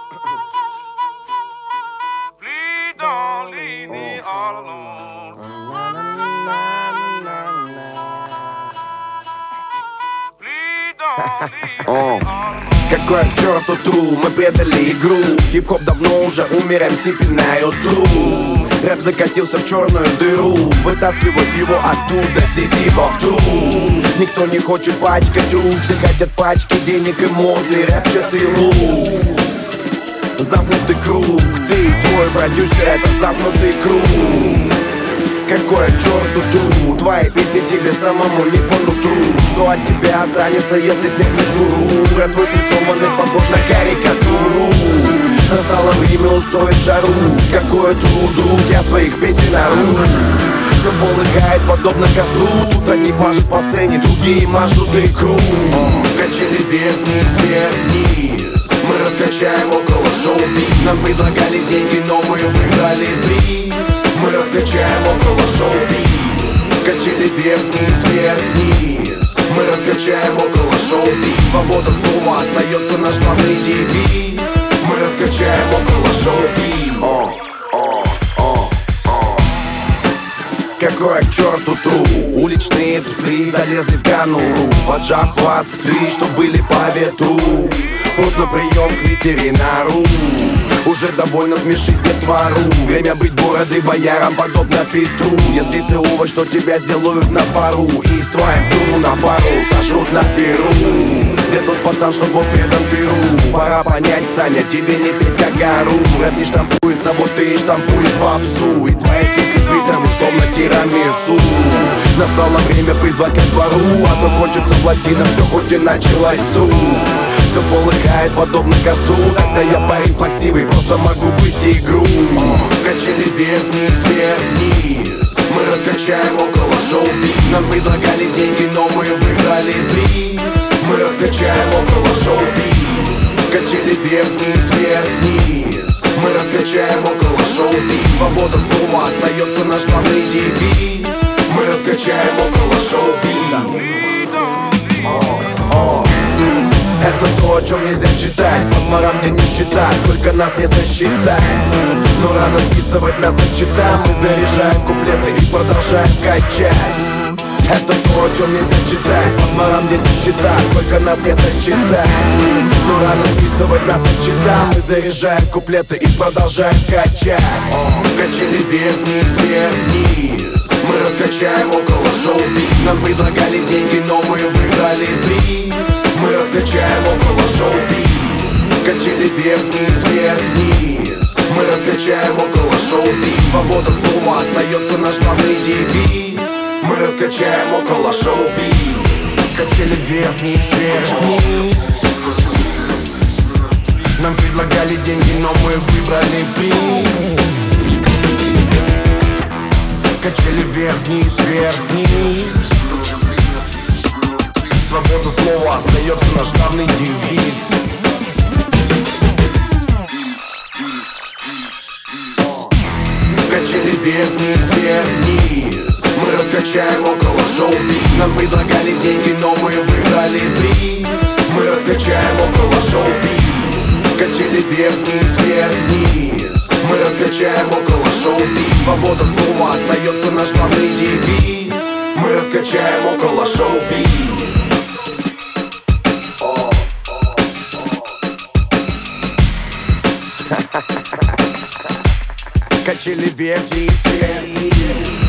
Please don't leave me all alone. Please don't leave me all alone. Какой к черту тру, мы предали игру. Хип-хоп давно уже умер, МС пинают тру. Рэп закатился в черную дыру, вытаскивать его оттуда сизифов тру. Никто не хочет пачкать рук, все хотят пачки денег и модный рэпчатый лук. Замкнутый круг, ты, твой продюсер, это замкнутый круг. Какой к черту тру, твои песни тебе самому не по нутру. Что от тебя останется, если снег не шуру? Рэп твой срисованный, похож на карикатуру. Настало время устроить жару. Какое тру, друг, я с твоих песен ору. Все полыхает подобно костру. Тут одних машут по сцене, другие машут икру. Качели вверх-вниз, вверх-вниз. Мы раскачаем около шоу-биз. Нам предлагали деньги, но мы выиграли приз. Мы раскачаем около шоу-биз. Качели вверх-вниз, вверх-вниз. Мы раскачаем около шоу-биз. Свобода слова остается наш главный девиз. Мы раскачаем около шоу-биз. Какое к черту тру, уличные псы залезли в конуру, поджав хвосты, что были по ветру. Прут на прием к ветеринару. Уже довольно смешить детвору. Время быть бородой боярам подобно Петру. Если ты овощ, то тебя сделают на пару. И с твоим тру на пару сожрут на перу. Где тот пацан, что был предан перу? Пора понять, Саня, тебе не петь как гору. Рэп не штампуется, вот ты и штампуешь попсу. И твои песни приторны, словно тирамису. Настало время призвать ко двору, а то кончится в лосинах, все хоть и началось тру. Все полыхает подобно костру. Тогда я парень плаксивый, просто могу быть игру. Качели вверх-вниз, вверх-вниз. Мы раскачаем около шоу-биз. Нам предлагали деньги, но мы выиграли приз. Мы раскачаем около шоу-биз. Качели вверх-вниз, вверх-вниз. Мы раскачаем около шоу-биз. Свобода слова остается наш главный девиз. Мы раскачаем около шоу-биз. Это то, о чем нельзя читать. Под морам мне не считать, сколько нас не сосчитать. Но рано списывать нас со счета. Мы заряжаем куплеты и продолжаем качать. Это то, о чем нельзя читать. Под морам мне не считать, сколько нас не сосчитать. Но рано списывать нас со счета. Мы заряжаем куплеты и продолжаем качать. Качели вверх-вниз, вверх-вниз. Мы раскачаем около шоу-биз. Нам предлагали деньги, но мы выиграли приз. Мы раскачаем около шоу-биз. Качели вверх-вниз, вверх-вниз. Мы раскачаем около шоу-биз. Свобода слова остается наш главный девиз. Мы раскачаем около шоу-биз. Качели вверх-вниз, вверх-вниз. Нам предлагали деньги, но мы выбрали приз. Качели вверх-вниз, вверх-вниз. Свобода слова остается наш главный девиз. Качели вверх-вниз, вверх-вниз. Мы раскачаем около шоу-биз. Нам предлагали деньги, но мы выиграли приз. Мы раскачаем около шоу-биз. Качели вверх-вниз, вверх-вниз. Мы раскачаем около шоу-биз. Свобода слова остается наш главный девиз. Мы раскачаем около шоу-биз. Качели вверх-вниз, вверх-вниз.